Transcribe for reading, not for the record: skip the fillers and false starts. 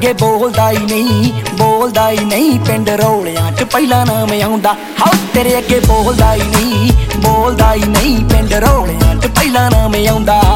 ਅੱਗੇ ਬੋਲਦਾ ਹੀ ਨਹੀਂ ਪਿੰਡ ਰੌਲਿਆਂ 'ਚ ਪਹਿਲਾ ਨਾਮ ਆਉਂਦਾ। ਹਾਉ ਤੇਰੇ ਅੱਗੇ ਬੋਲਦਾ ਹੀ ਨਹੀਂ ਪਿੰਡ ਰੌਲਿਆਂ 'ਚ ਪਹਿਲਾ ਨਾਮ ਆਉਂਦਾ।